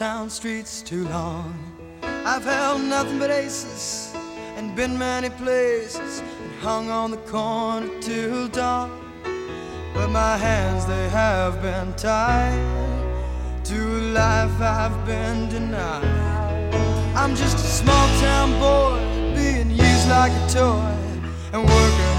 Down streets too long. I've held nothing but aces and been many places and hung on the corner till dawn. But my hands, they have been tied to a life I've been denied. I'm just a small town boy being used like a toy and working